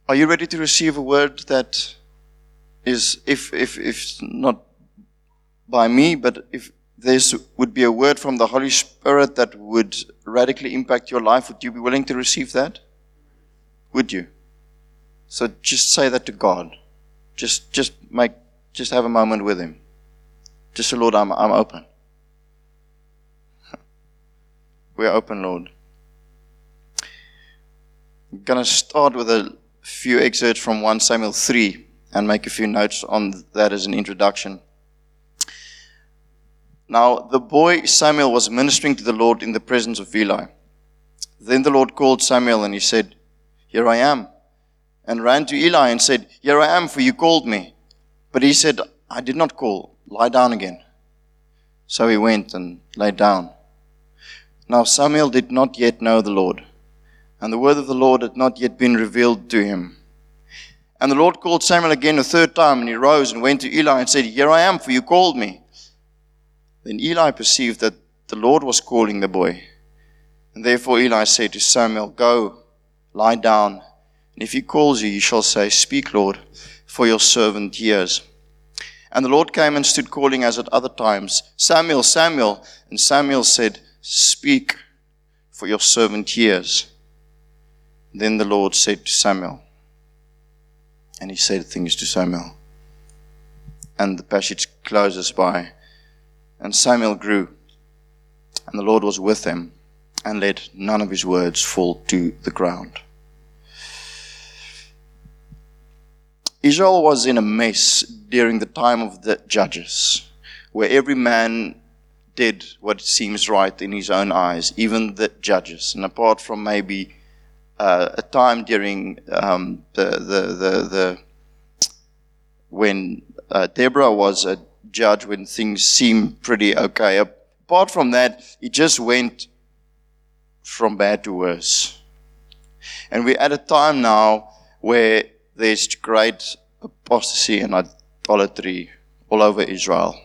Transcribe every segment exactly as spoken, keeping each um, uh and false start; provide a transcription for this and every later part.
Are you ready to receive a word that is, if if if not by me, but if there would be a word from the Holy Spirit that would radically impact your life, would you be willing to receive that? Would you? So just say that to God. Just just make just have a moment with Him. Just say, Lord, I'm I'm open. We're open, Lord. I'm gonna start with a few excerpts from First Samuel three and make a few notes on that as an introduction. Now, the boy Samuel was ministering to the Lord in the presence of Eli. Then the Lord called Samuel and he said, "Here I am," and ran to Eli and said, "Here I am, for you called me." But he said, "I did not call. Lie down again." So he went and lay down. Now Samuel did not yet know the Lord, and the word of the Lord had not yet been revealed to him. And the Lord called Samuel again a third time, and he rose and went to Eli and said, "Here I am, for you called me." Then Eli perceived that the Lord was calling the boy. And therefore Eli said to Samuel, "Go, lie down, and if he calls you, you shall say, 'Speak, Lord, for your servant hears.'" And the Lord came and stood calling as at other times, "Samuel, Samuel." And Samuel said, "Speak, for your servant hears." Then the Lord said to Samuel, and he said things to Samuel. And the passage closes by, "And Samuel grew, and the Lord was with him, and let none of his words fall to the ground." Israel was in a mess during the time of the judges, where every man did what seems right in his own eyes, even the judges. And apart from maybe uh, a time during um, the, the, the, the when uh, Deborah was a judge, when things seemed pretty okay. Apart from that, it just went from bad to worse. And we're at a time now where there's great apostasy and idolatry all over Israel.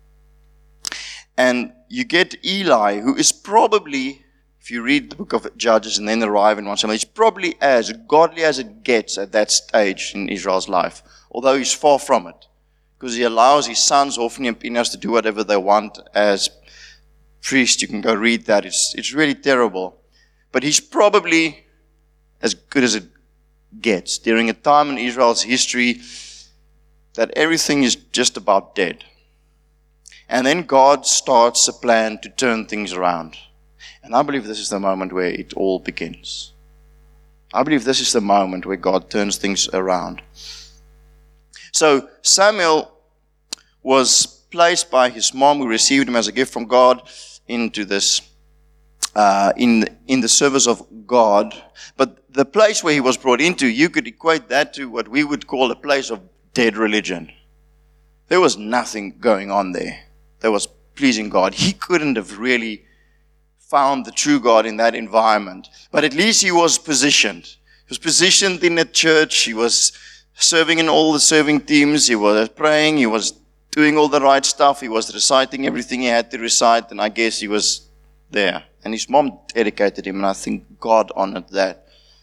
And you get Eli, who is probably, if you read the book of Judges and then arrive in First Samuel, he's probably as godly as it gets at that stage in Israel's life, although he's far from it, because he allows his sons, Hophni and Phinehas, to do whatever they want as priests. You can go read that. It's, it's really terrible. But he's probably as good as it gets during a time in Israel's history that everything is just about dead. And then God starts a plan to turn things around. And I believe this is the moment where it all begins. I believe this is the moment where God turns things around. So Samuel was placed by his mom, who received him as a gift from God, into this Uh, in in the service of God. But the place where he was brought into, you could equate that to what we would call a place of dead religion. There was nothing going on there that was pleasing God. He couldn't have really found the true God in that environment. But at least he was positioned. He was positioned in a church. He was serving in all the serving teams. He was praying. He was doing all the right stuff. He was reciting everything he had to recite. And I guess he was there. And his mom dedicated him, and I think God honored that.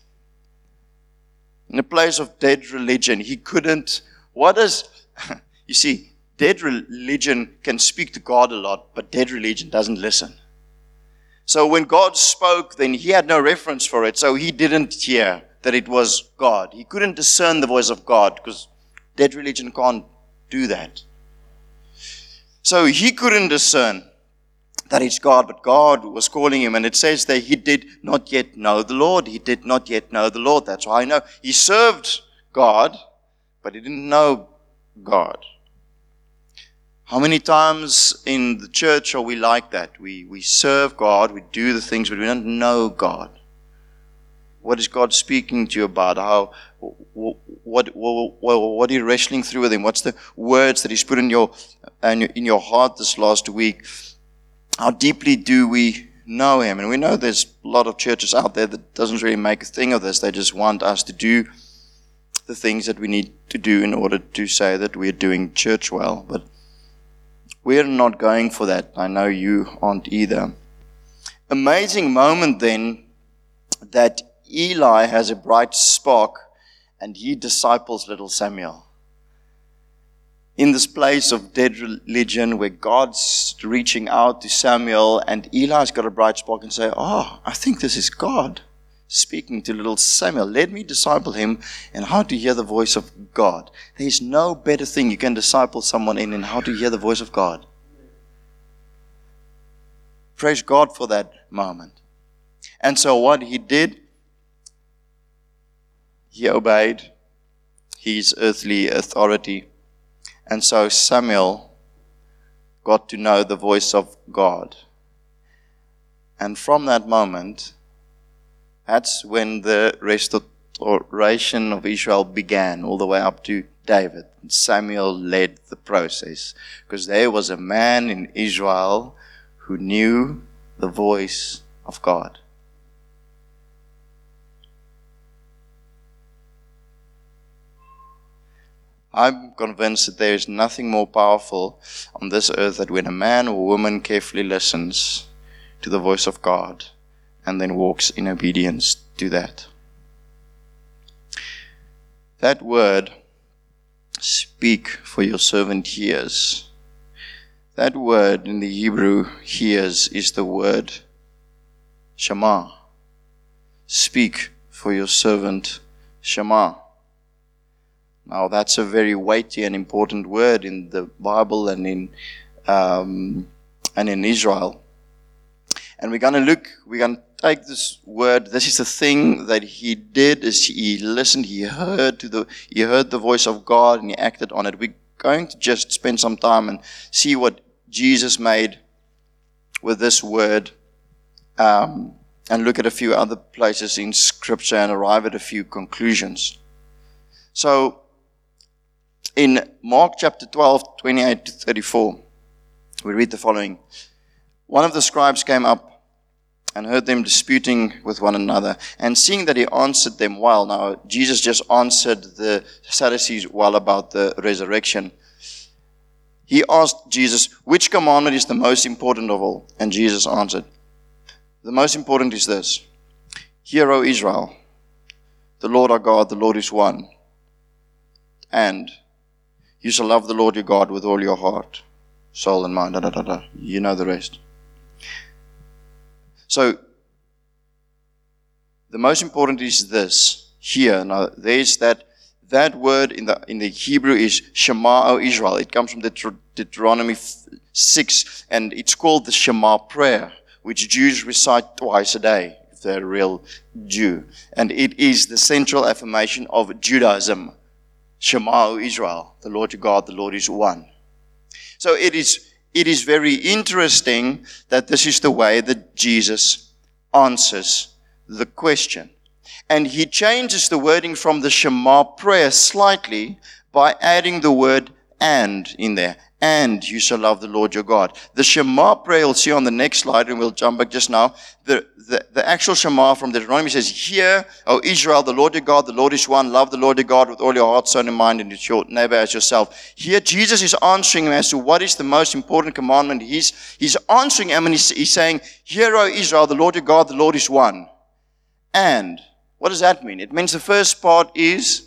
In a place of dead religion, he couldn't, what is, you see, dead religion can speak to God a lot, but dead religion doesn't listen. So when God spoke, then he had no reference for it, so he didn't hear that it was God. He couldn't discern the voice of God, because dead religion can't do that. So he couldn't discern that it's God, but God was calling him, and it says that he did not yet know the Lord. He did not yet know the Lord. That's why I know. He served God, but he didn't know God. How many times in the church are we like that? We we serve God, we do the things, but we don't know God. What is God speaking to you about? How, what, what, what, what are you wrestling through with him? What's the words that he's put in your, in your heart this last week? How deeply do we know him? And we know there's a lot of churches out there that doesn't really make a thing of this. They just want us to do the things that we need to do in order to say that we're doing church well. But we're not going for that. I know you aren't either. Amazing moment then that Eli has a bright spark and he disciples little Samuel. In this place of dead religion where God's reaching out to Samuel, and Eli's got a bright spark and say, oh, I think this is God speaking to little Samuel. Let me disciple him in how to hear the voice of God. There is no better thing you can disciple someone in in how to hear the voice of God. Praise God for that moment. And so what he did, he obeyed his earthly authority. And so Samuel got to know the voice of God. And from that moment, that's when the restoration of Israel began, all the way up to David. And Samuel led the process, because there was a man in Israel who knew the voice of God. I'm convinced that there is nothing more powerful on this earth than when a man or woman carefully listens to the voice of God and then walks in obedience to that. That word, speak, for your servant hears. That word in the Hebrew, hears, is the word Shema. Speak, for your servant Shema. Now that's a very weighty and important word in the Bible and in um, and in Israel. And we're going to look, we're going to take this word. This is the thing that he did, is he listened, he heard to the, he heard the voice of God and he acted on it. We're going to just spend some time and see what Jesus made with this word, um, and look at a few other places in Scripture and arrive at a few conclusions. So, in Mark chapter twelve, twenty-eight to thirty-four, we read the following. One of the scribes came up and heard them disputing with one another, and seeing that he answered them well. Now, Jesus just answered the Sadducees well about the resurrection. He asked Jesus, which commandment is the most important of all? And Jesus answered, the most important is this. Hear, O Israel, the Lord our God, the Lord is one. And you shall love the Lord your God with all your heart, soul, and mind. Da, da, da, da. You know the rest. So, the most important is this. Here, now, there's that, that word in the in the Hebrew is Shema, O Israel. It comes from Deut- Deuteronomy six, and it's called the Shema prayer, which Jews recite twice a day, if they're a real Jew. And it is the central affirmation of Judaism. Shema, O Israel, the Lord your God, the Lord is one. So it is, it is very interesting that this is the way that Jesus answers the question. And he changes the wording from the Shema prayer slightly by adding the word and in there. And you shall love the Lord your God. The Shema prayer you'll see on the next slide, and we'll jump back just now. The, the, the actual Shema from Deuteronomy says, hear, O Israel, the Lord your God, the Lord is one. Love the Lord your God with all your heart, soul, and mind, and your neighbor as yourself. Here, Jesus is answering him as to what is the most important commandment. He's, he's answering him, and he's, he's saying, hear, O Israel, the Lord your God, the Lord is one. And what does that mean? It means the first part is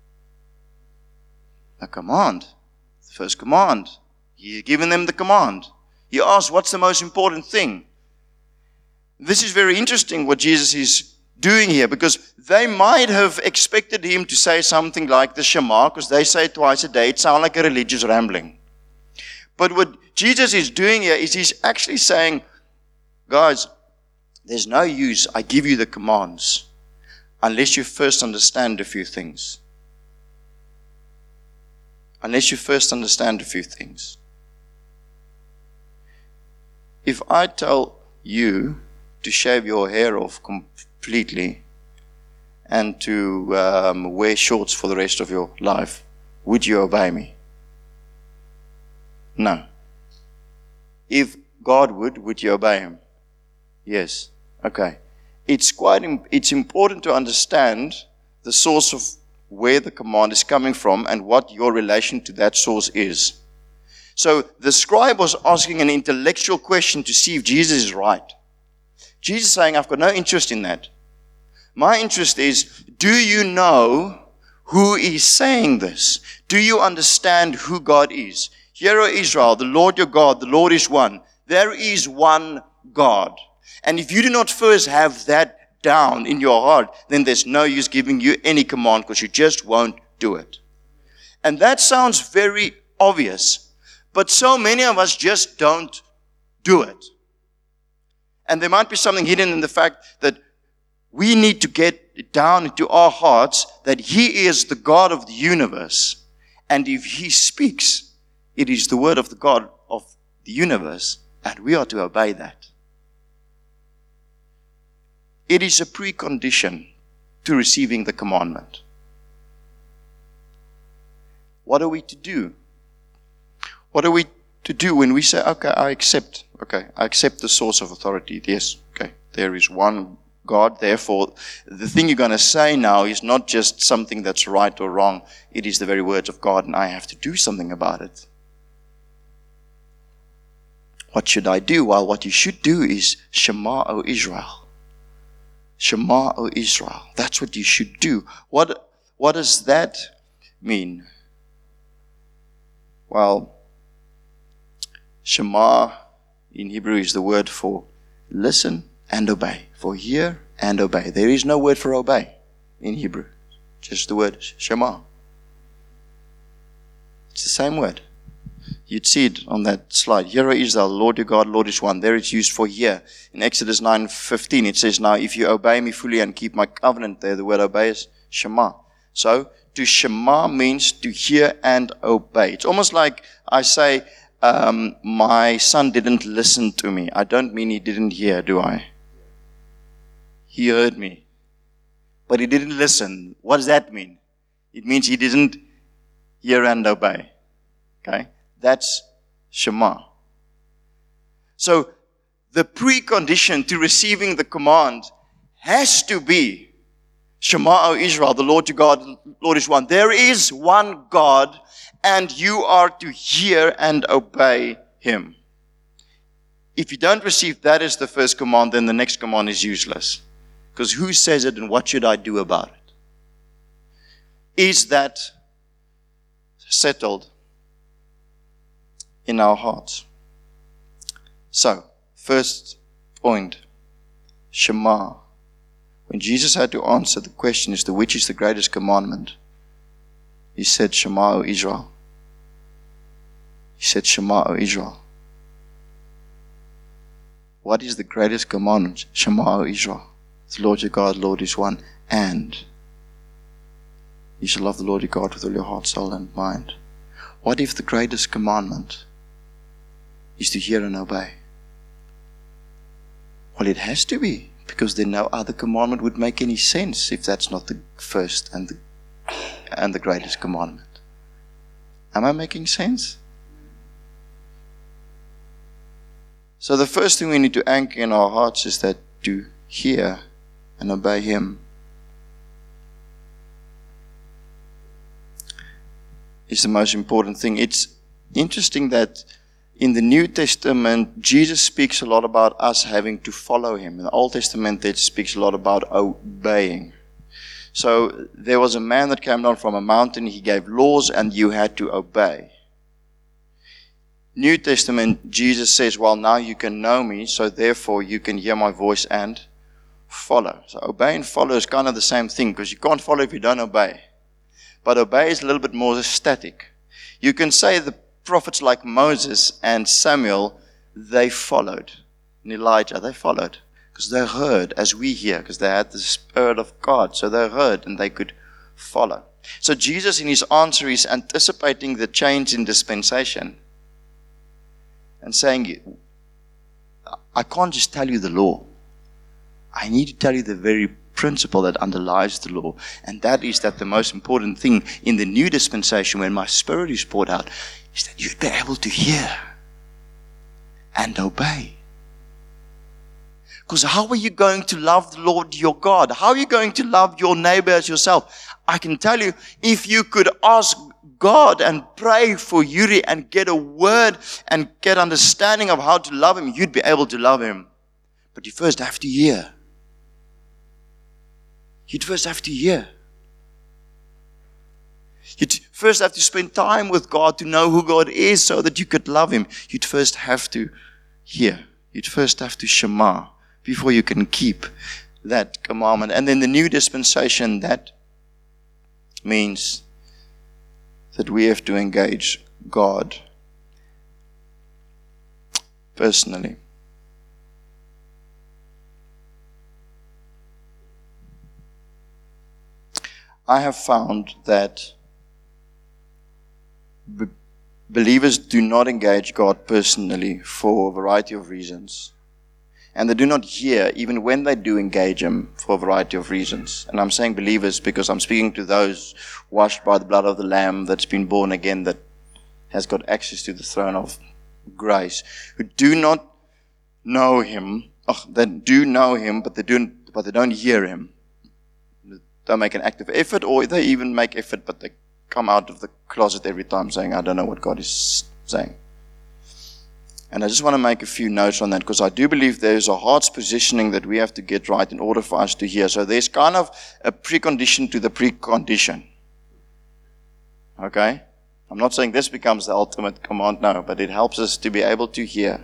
a command. The first command. He's given them the command. He asks, what's the most important thing? This is very interesting what Jesus is doing here, because they might have expected him to say something like the Shema, because they say it twice a day. It sounds like a religious rambling. But what Jesus is doing here is he's actually saying, guys, there's no use I give you the commands unless you first understand a few things. Unless you first understand a few things. If I tell you to shave your hair off completely and to um, wear shorts for the rest of your life, would you obey me? No. If God would, would you obey him? Yes. Okay. It's quite, it's important to understand the source of where the command is coming from and what your relation to that source is. So the scribe was asking an intellectual question to see if Jesus is right. Jesus is saying, I've got no interest in that. My interest is, do you know who is saying this. Do you understand who God is? Hear, O Israel, the Lord your God, the Lord is one. There is one God. And if you do not first have that down in your heart, then there's no use giving you any command because you just won't do it. And that sounds very obvious, but so many of us just don't do it. And there might be something hidden in the fact that we need to get it down into our hearts that He is the God of the universe. And if He speaks, it is the word of the God of the universe, and we are to obey that. It is a precondition to receiving the commandment. What are we to do? What are we to do when we say, okay, I accept, okay, I accept the source of authority. Yes, okay, there is one God. Therefore, the thing you're going to say now is not just something that's right or wrong. It is the very words of God, and I have to do something about it. What should I do? Well, what you should do is Shema, O Israel. Shema, O Israel. That's what you should do. What, what does that mean? Well, Shema in Hebrew is the word for listen and obey. For hear and obey. There is no word for obey in Hebrew. Just the word Shema. It's the same word. You'd see it on that slide. Hear, O Israel, Lord your God, Lord is one. There it's used for hear. In Exodus nine fifteen it says, now if you obey me fully and keep my covenant, there the word obey is Shema. So, to Shema means to hear and obey. It's almost like I say, um, my son didn't listen to me. I don't mean he didn't hear, do I? He heard me. But he didn't listen. What does that mean? It means he didn't hear and obey. Okay? That's Shema. So, the precondition to receiving the command has to be Shema, O Israel, the Lord your God, Lord is one. There is one God, and you are to hear and obey Him. If you don't receive that as the first command, then the next command is useless. Because who says it and what should I do about it? Is that settled in our hearts? So, first point, Shema. When Jesus had to answer the question as to which is the greatest commandment, He said, Shema, O Israel. He said, Shema, O Israel. What is the greatest commandment? Shema, O Israel. The Lord your God, Lord is one. And you shall love the Lord your God with all your heart, soul, and mind. What if the greatest commandment is to hear and obey? Well, it has to be. Because then no other commandment would make any sense if that's not the first and the, and the greatest commandment. Am I making sense? So the first thing we need to anchor in our hearts is that to hear and obey Him is the most important thing. It's interesting that in the New Testament, Jesus speaks a lot about us having to follow Him. In the Old Testament, it speaks a lot about obeying. So there was a man that came down from a mountain. He gave laws and you had to obey. New Testament, Jesus says, well, now you can know me, so therefore you can hear my voice and follow. So obey and follow is kind of the same thing, because you can't follow if you don't obey. But obey is a little bit more static. You can say the prophets like Moses and Samuel, they followed. And Elijah, they followed. Because they heard as we hear, because they had the Spirit of God. So they heard and they could follow. So Jesus in His answer is anticipating the change in dispensation. And saying, I can't just tell you the law. I need to tell you the very principle that underlies the law. And that is that the most important thing in the new dispensation, when my Spirit is poured out, is that you'd be able to hear and obey. Because how are you going to love the Lord your God? How are you going to love your neighbor as yourself? I can tell you, if you could ask God and pray for Yuri and get a word and get understanding of how to love him, you'd be able to love him. But you first have to hear. You'd first have to hear. You'd first have to spend time with God to know who God is so that you could love Him. You'd first have to hear. You'd first have to shema before you can keep that commandment. And then the new dispensation, that means that we have to engage God personally. I have found that be- believers do not engage God personally for a variety of reasons. And they do not hear even when they do engage Him for a variety of reasons. And I'm saying believers because I'm speaking to those washed by the blood of the Lamb, that's been born again, that has got access to the throne of grace, who do not know Him. Oh, they do know Him, but they don't, but they don't hear Him. They make an active effort, or they even make effort, but they come out of the closet every time saying, I don't know what God is saying. And I just want to make a few notes on that, because I do believe there's a heart's positioning that we have to get right in order for us to hear. So there's kind of a precondition to the precondition. Okay? I'm not saying this becomes the ultimate command, no, but it helps us to be able to hear.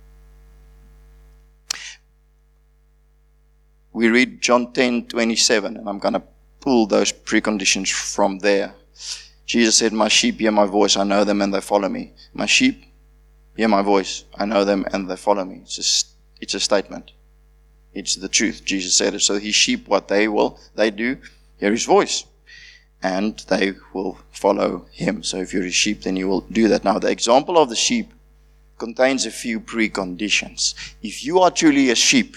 We read John ten twenty-seven, and I'm going to pull those preconditions from there. Jesus said, my sheep hear my voice, I know them and they follow me. My sheep hear my voice, I know them and they follow me. It's a, it's a statement. It's the truth. Jesus said it. So His sheep, what they will, they do, hear His voice. And they will follow Him. So if you're His sheep, then you will do that. Now, the example of the sheep contains a few preconditions. If you are truly a sheep,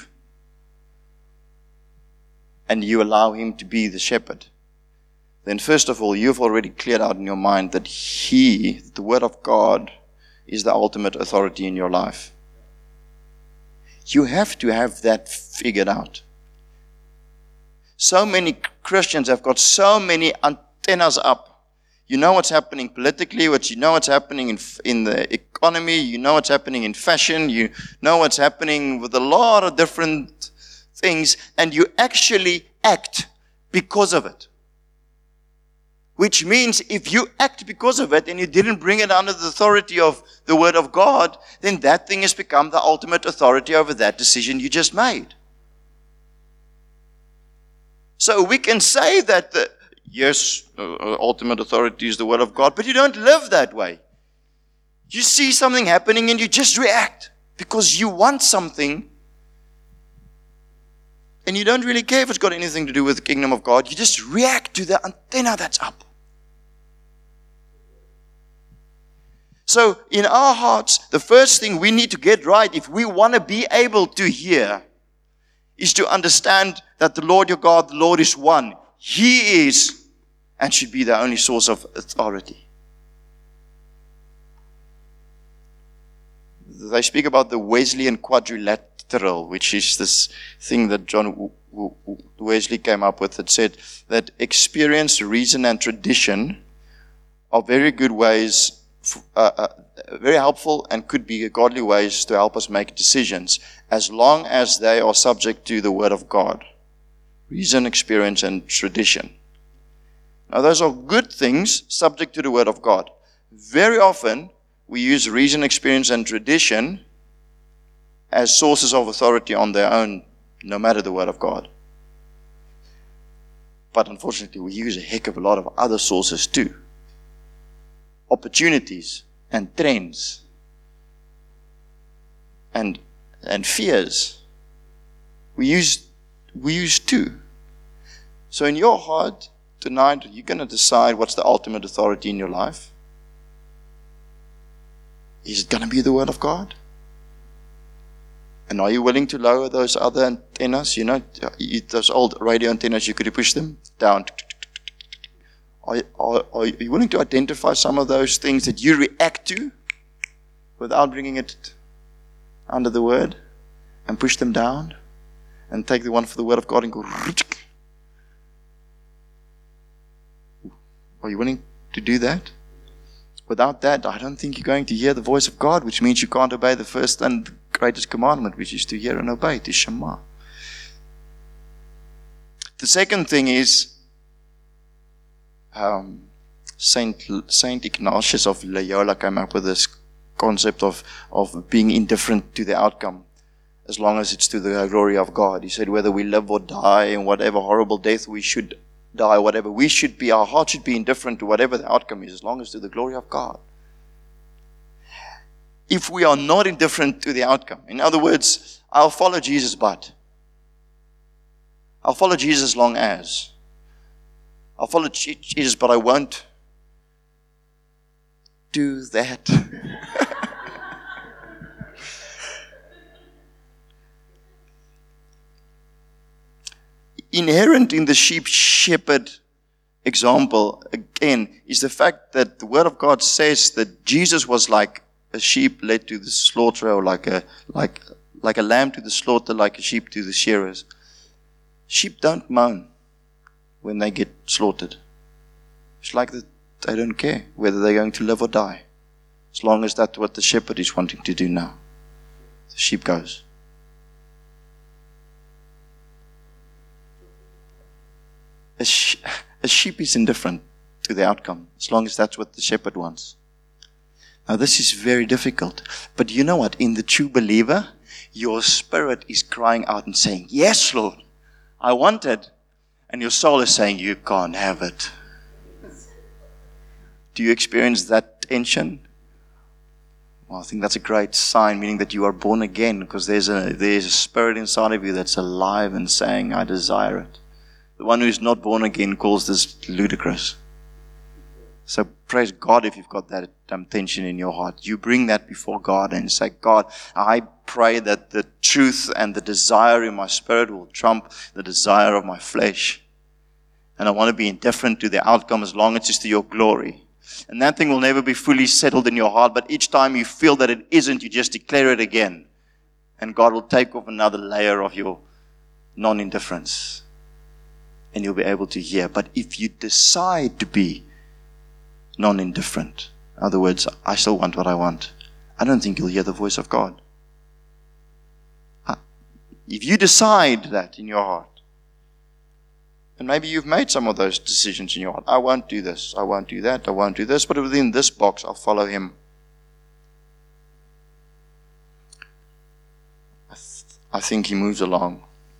and you allow Him to be the shepherd, then first of all, you've already cleared out in your mind that He, the Word of God, is the ultimate authority in your life. You have to have that figured out. So many Christians have got so many antennas up. You know what's happening politically, what you know what's happening in in the economy, you know what's happening in fashion, you know what's happening with a lot of different things, and you actually act because of it. Which means if you act because of it and you didn't bring it under the authority of the Word of God, then that thing has become the ultimate authority over that decision you just made. So we can say that, the, yes, uh, ultimate authority is the Word of God, but you don't live that way. You see something happening and you just react because you want something. And you don't really care if it's got anything to do with the kingdom of God. You just react to the antenna that's up. So in our hearts, the first thing we need to get right, if we want to be able to hear, is to understand that the Lord your God, the Lord is one. He is and should be the only source of authority. They speak about the Wesleyan quadrilateral, which is this thing that John Wesley came up with that said that experience, reason, and tradition are very good ways, uh, uh, very helpful and could be godly ways to help us make decisions, as long as they are subject to the Word of God. Reason, experience, and tradition. Now, those are good things subject to the Word of God. Very often, we use reason, experience, and tradition as sources of authority on their own, no matter the Word of God. But unfortunately, we use a heck of a lot of other sources too. Opportunities and trends and and fears. We use we use too. So in your heart tonight, you're going to decide what's the ultimate authority in your life. Is it going to be the Word of God? And are you willing to lower those other antennas? You know, those old radio antennas, you could push them down. Are, are, are you willing to identify some of those things that you react to without bringing it under the Word and push them down and take the one for the Word of God and go? Are you willing to do that? Without that, I don't think you're going to hear the voice of God, which means you can't obey the first and greatest commandment, which is to hear and obey, to Shema. The second thing is, um, Saint Saint Ignatius of Loyola came up with this concept of, of being indifferent to the outcome, as long as it's to the glory of God. He said whether we live or die, and whatever horrible death we should die, whatever we should be, our heart should be indifferent to whatever the outcome is, as long as to the glory of God. If we are not indifferent to the outcome, in other words, I'll follow Jesus, but I'll follow Jesus as long as I'll follow Jesus, but I won't do that. Inherent in the sheep shepherd example, again, is the fact that the Word of God says that Jesus was like a sheep led to the slaughter, or like a like like a lamb to the slaughter, like a sheep to the shearers. Sheep don't moan when they get slaughtered. It's like that they don't care whether they're going to live or die, as long as that's what the shepherd is wanting to do now. The sheep goes. A, sh- a sheep is indifferent to the outcome, as long as that's what the shepherd wants. Now this is very difficult, but you know what? In the true believer, your spirit is crying out and saying, yes, Lord, I want it. And your soul is saying, you can't have it. Do you experience that tension? Well, I think that's a great sign, meaning that you are born again, because there's a, there's a spirit inside of you that's alive and saying, I desire it. The one who's not born again calls this ludicrous. So praise God if you've got that um, tension in your heart. You bring that before God and say, God, I pray that the truth and the desire in my spirit will trump the desire of my flesh. And I want to be indifferent to the outcome as long as it's to your glory. And that thing will never be fully settled in your heart, but each time you feel that it isn't, you just declare it again. And God will take off another layer of your non-indifference. And you'll be able to hear. But if you decide to be non-indifferent, in other words, I still want what I want, I don't think you'll hear the voice of God. If you decide that in your heart, and maybe you've made some of those decisions in your heart, I won't do this, I won't do that, I won't do this, but within this box, I'll follow Him. I, th- I think He moves along.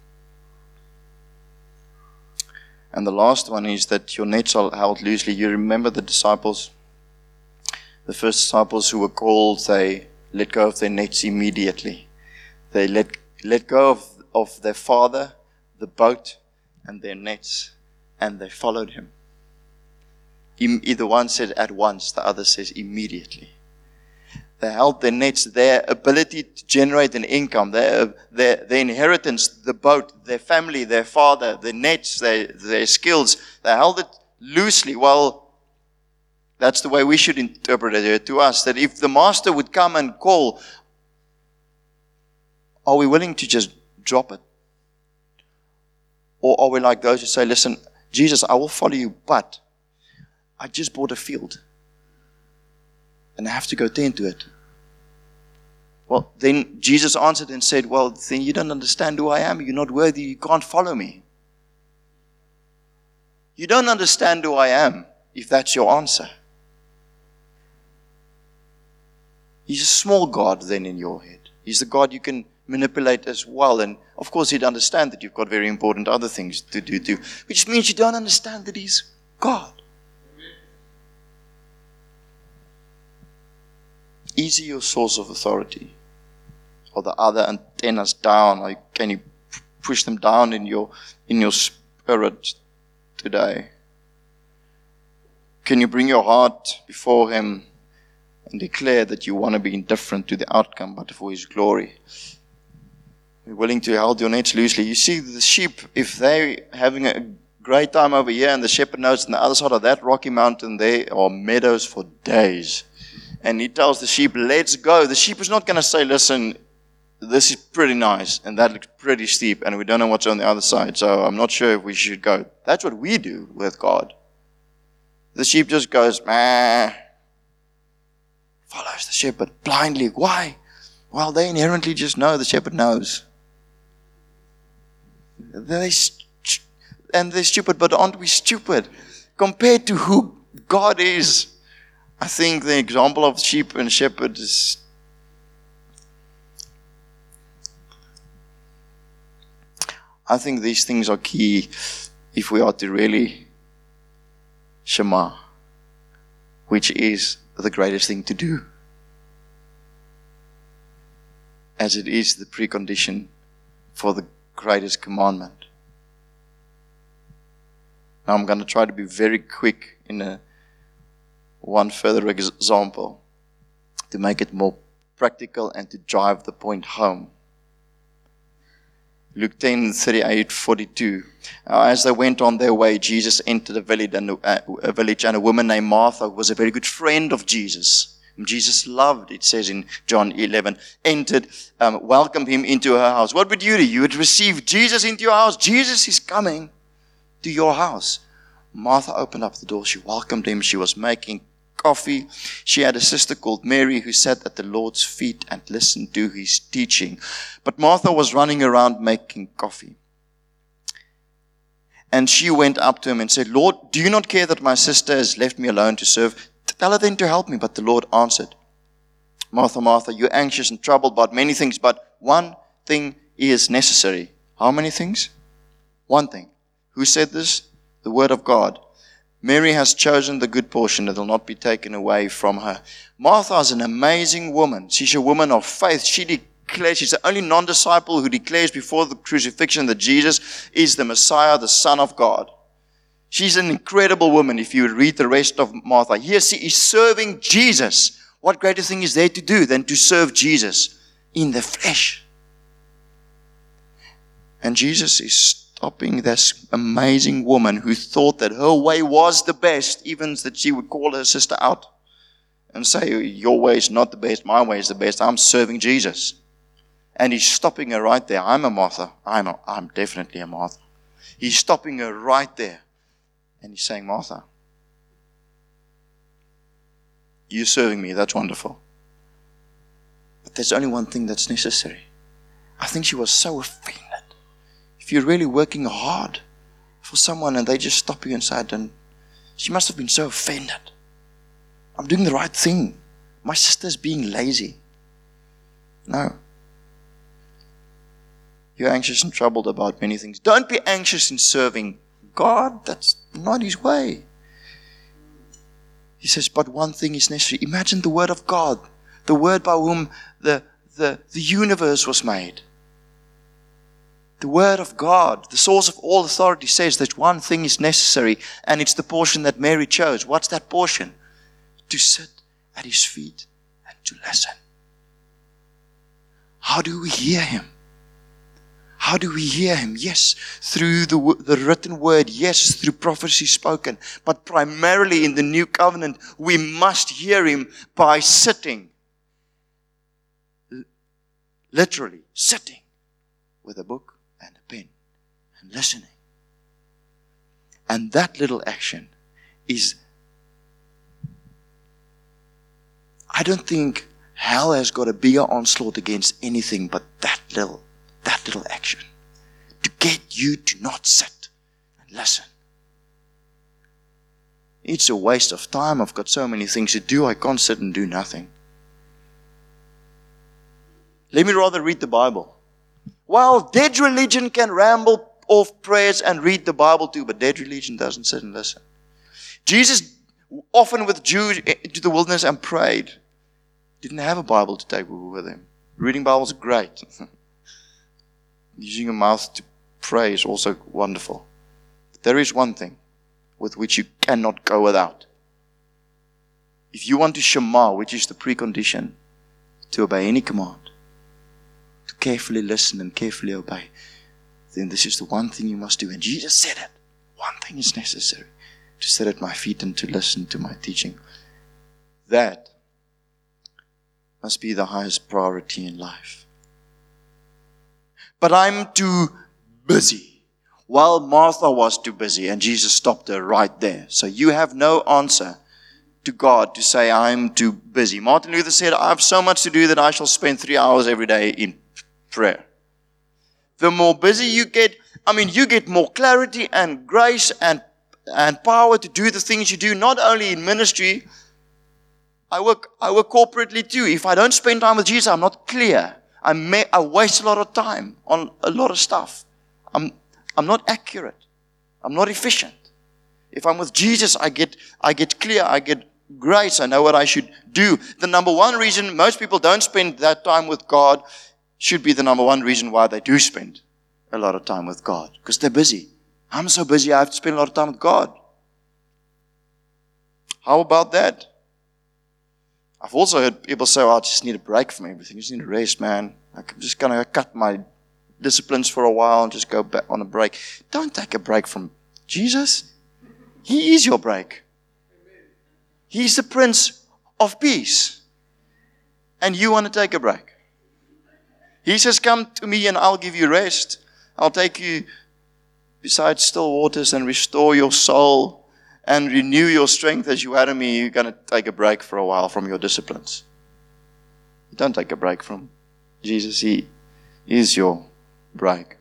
And the last one is that your nets are held loosely. You remember the disciples, the first disciples who were called, they let go of their nets immediately. They let let go of, of their father, the boat, and their nets, and they followed Him. Either one said at once, the other says immediately. They held their nets, their ability to generate an income, their, their, their inheritance, the boat, their family, their father, their nets, their, their skills. They held it loosely. Well, that's the way we should interpret it to us, that if the master would come and call, are we willing to just drop it? Or are we like those who say, listen, Jesus, I will follow you, but I just bought a field. And I have to go tend to it. Well, then Jesus answered and said, well, then you don't understand who I am. You're not worthy. You can't follow me. You don't understand who I am, if that's your answer. He's a small God then in your head. He's the God you can manipulate as well. And of course, He'd understand that you've got very important other things to do too. Which means you don't understand that He's God. Is He your source of authority? Or the other antennas down? Or can you push them down in your in your spirit today? Can you bring your heart before Him and declare that you want to be indifferent to the outcome, but for His glory? You're willing to hold your nets loosely. You see, the sheep, if they're having a great time over here and the shepherd knows on the other side of that rocky mountain there are meadows for days. And he tells the sheep, let's go. The sheep is not going to say, listen, this is pretty nice and that looks pretty steep and we don't know what's on the other side, so I'm not sure if we should go. That's what we do with God. The sheep just goes, meh, follows the shepherd blindly. Why? Well, they inherently just know. The shepherd knows. They st- and they're stupid, but aren't we stupid? Compared to who God is, I think the example of sheep and shepherd is, I think these things are key if we are to really Shema, which is the greatest thing to do, as it is the precondition for the greatest commandment. Now I'm going to try to be very quick in a one further example to make it more practical and to drive the point home. Luke ten, thirty-eight, forty-two. Uh, as they went on their way, Jesus entered a village, and a, a village, and a woman named Martha, who was a very good friend of Jesus, whom Jesus loved, it says in John eleven, entered, um, welcomed him into her house. What would you do? You would receive Jesus into your house. Jesus is coming to your house. Martha opened up the door. She welcomed him. She was making coffee. She had a sister called Mary who sat at the Lord's feet and listened to his teaching. But Martha was running around making coffee. And she went up to him and said, Lord, do you not care that my sister has left me alone to serve? Tell her then to help me. But the Lord answered, Martha, Martha, you're anxious and troubled about many things, but one thing is necessary. How many things? One thing. Who said this? The word of God. Mary has chosen the good portion that will not be taken away from her. Martha is an amazing woman. She's a woman of faith. She declares, she's the only non-disciple who declares before the crucifixion that Jesus is the Messiah, the Son of God. She's an incredible woman if you read the rest of Martha. Here she is serving Jesus. What greater thing is there to do than to serve Jesus in the flesh? And Jesus is stopping this amazing woman who thought that her way was the best, even that she would call her sister out and say, your way is not the best, my way is the best, I'm serving Jesus. And he's stopping her right there. I'm a Martha. I'm, a, I'm definitely a Martha. He's stopping her right there. And he's saying, Martha, you're serving me, that's wonderful. But there's only one thing that's necessary. I think she was so offended. If you're really working hard for someone and they just stop you inside, and she must have been so offended. I'm doing the right thing. My sister's being lazy. No. You're anxious and troubled about many things. Don't be anxious in serving God. That's not his way. He says, but one thing is necessary. Imagine the word of God, the word by whom the, the, the universe was made. The word of God, the source of all authority, says that one thing is necessary, and it's the portion that Mary chose. What's that portion? To sit at his feet and to listen. How do we hear him? How do we hear him? Yes, through the, the written word. Yes, through prophecy spoken. But primarily in the new covenant, we must hear him by sitting. Literally, sitting with a book and a pen and listening. And that little action is, I don't think hell has got a bigger onslaught against anything but that little, that little action. To get you to not sit and listen. It's a waste of time. I've got so many things to do. I can't sit and do nothing. Let me rather read the Bible. Well, dead religion can ramble off prayers and read the Bible too, but dead religion doesn't sit and listen. Jesus often withdrew into the wilderness and prayed. Didn't have a Bible to take with him. Reading Bibles is great. Using your mouth to pray is also wonderful. But there is one thing with which you cannot go without. If you want to Shema, which is the precondition to obey any command, to carefully listen and carefully obey, then this is the one thing you must do. And Jesus said it. One thing is necessary. To sit at my feet and to listen to my teaching. That must be the highest priority in life. But I'm too busy. Well, Martha was too busy and Jesus stopped her right there. So you have no answer to God to say, I'm too busy. Martin Luther said, I have so much to do that I shall spend three hours every day in prayer. The more busy you get, I mean, you get more clarity and grace and and power to do the things you do, not only in ministry. I work, I work corporately too. If I don't spend time with Jesus, I'm not clear. I, may, I waste a lot of time on a lot of stuff. I'm, I'm not accurate. I'm not efficient. If I'm with Jesus, I get, I get clear. I get grace. I know what I should do. The number one reason most people don't spend that time with God should be the number one reason why they do spend a lot of time with God. Because they're busy. I'm so busy, I have to spend a lot of time with God. How about that? I've also heard people say, oh, I just need a break from everything. I just need a rest, man. I'm just going to cut my disciplines for a while and just go back on a break. Don't take a break from Jesus. He is your break. He's the Prince of Peace. And you want to take a break. He says, come to me and I'll give you rest. I'll take you beside still waters and restore your soul and renew your strength as you wait on me. You're going to take a break for a while from your disciplines. Don't take a break from Jesus. He is your break.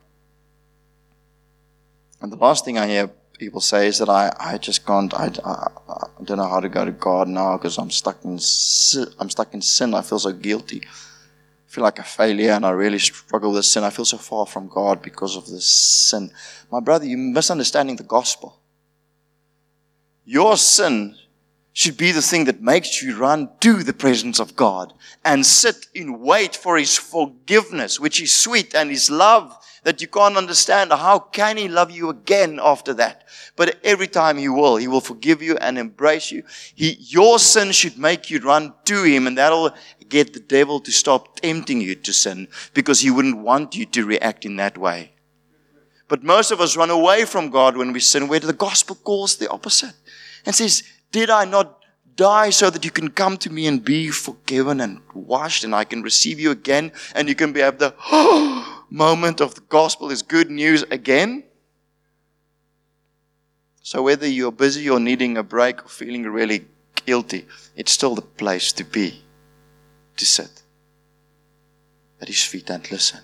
And the last thing I hear people say is that I, I just can't, I, I, I don't know how to go to God now because I'm stuck in sin. I'm stuck in sin. I feel so guilty. I feel like a failure and I really struggle with sin. I feel so far from God because of this sin. My brother, you're misunderstanding the gospel. Your sin should be the thing that makes you run to the presence of God and sit in wait for His forgiveness, which is sweet, and His love that you can't understand. How can He love you again after that? But every time He will, He will forgive you and embrace you. He, your sin should make you run to Him, and that'll get the devil to stop tempting you to sin because he wouldn't want you to react in that way. But most of us run away from God when we sin, where the gospel calls the opposite and says, did I not die so that you can come to me and be forgiven and washed and I can receive you again and you can be have the oh, moment of the gospel is good news again? So whether you're busy or needing a break or feeling really guilty, it's still the place to be, to sit at His feet and listen.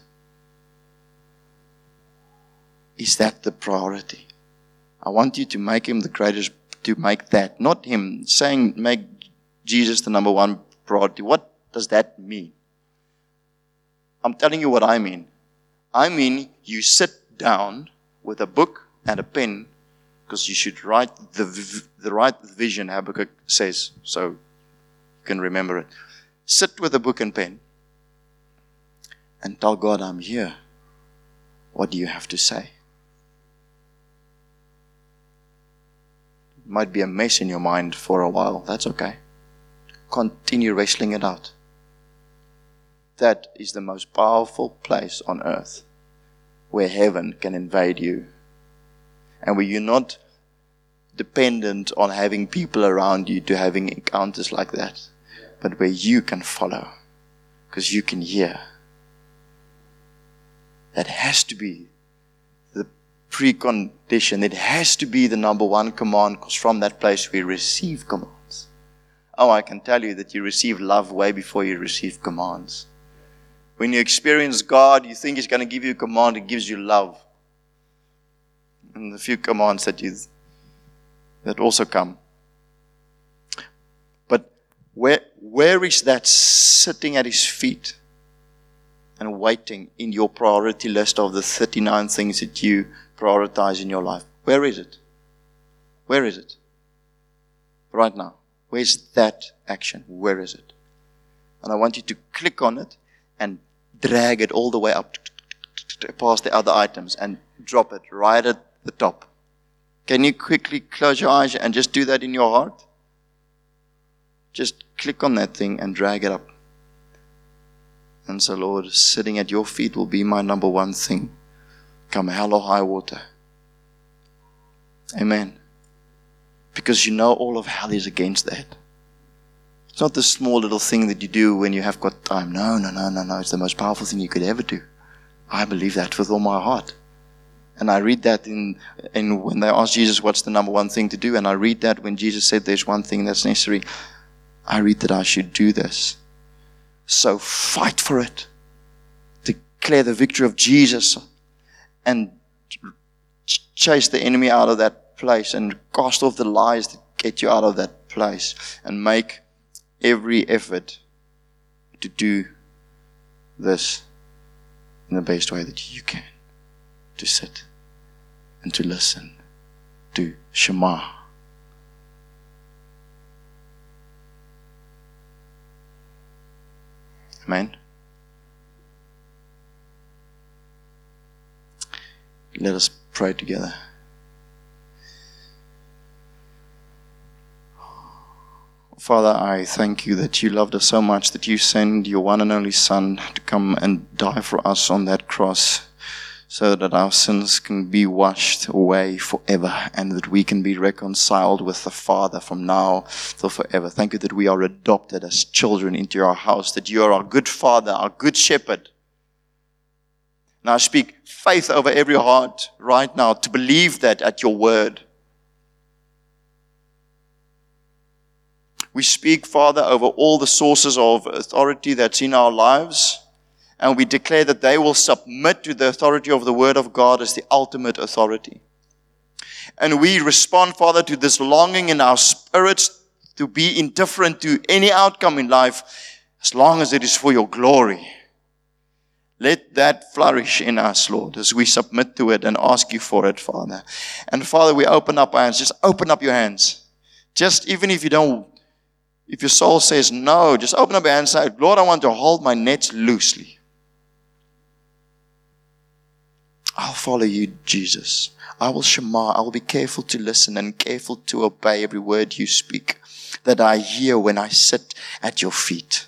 Is that the priority? I want you to make Him the greatest, to make that, not Him saying make Jesus the number one priority. What does that mean? I'm telling you what I mean. I mean you sit down with a book and a pen because you should write the, the right vision, Habakkuk says, so you can remember it. Sit with a book and pen and tell God, I'm here. What do you have to say? It might be a mess in your mind for a while. That's okay. Continue wrestling it out. That is the most powerful place on earth where heaven can invade you. And where you're not dependent on having people around you to having encounters like that. But where you can follow, because you can hear. That has to be the precondition. It has to be the number one command, because from that place we receive commands. Oh, I can tell you that you receive love way before you receive commands. When you experience God, you think He's going to give you a command, He gives you love. And the few commands that you that also come. But where where is that sitting at His feet and waiting in your priority list of the thirty-nine things that you prioritize in your life? Where is it? Where is it? Right now. Where's that action? Where is it? And I want you to click on it and drag it all the way up past the other items and drop it right at the top. Can you quickly close your eyes and just do that in your heart? Just click on that thing and drag it up. And so, Lord, sitting at your feet will be my number one thing. Come hell or high water. Amen. Because you know all of hell is against that. It's not the small little thing that you do when you have got time. No, no, no, no, no. It's the most powerful thing you could ever do. I believe that with all my heart. And I read that in, in when they ask Jesus what's the number one thing to do. And I read that when Jesus said there's one thing that's necessary. I read that I should do this. So fight for it. Declare the victory of Jesus. And chase the enemy out of that place and cast off the lies that get you out of that place and make every effort to do this in the best way that you can. To sit and to listen. To Shema. Amen. Let us pray together. Father, I thank you that you loved us so much that you sent your one and only Son to come and die for us on that cross so that our sins can be washed away forever and that we can be reconciled with the Father from now till forever. Thank you that we are adopted as children into your house, that you are our good Father, our good shepherd. Now I speak faith over every heart right now to believe that at your word. We speak, Father, over all the sources of authority that's in our lives, and we declare that they will submit to the authority of the Word of God as the ultimate authority. And we respond, Father, to this longing in our spirits to be indifferent to any outcome in life as long as it is for your glory. Let that flourish in us, Lord, as we submit to it and ask you for it, Father. And Father, we open up our hands. Just open up your hands. Just even if you don't, if your soul says no, just open up your hands and say, Lord, I want to hold my nets loosely. I'll follow you, Jesus. I will shema. I will be careful to listen and careful to obey every word you speak that I hear when I sit at your feet.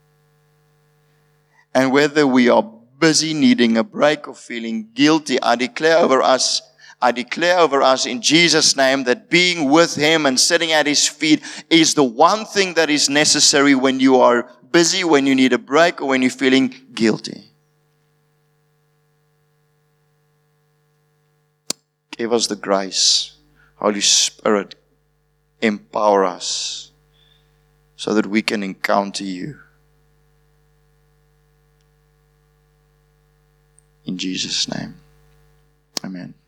And whether we are busy needing a break or feeling guilty, I declare over us, I declare over us in Jesus' name that being with Him and sitting at His feet is the one thing that is necessary when you are busy, when you need a break, or when you're feeling guilty. Give us the grace. Holy Spirit, empower us so that we can encounter you. In Jesus' name. Amen.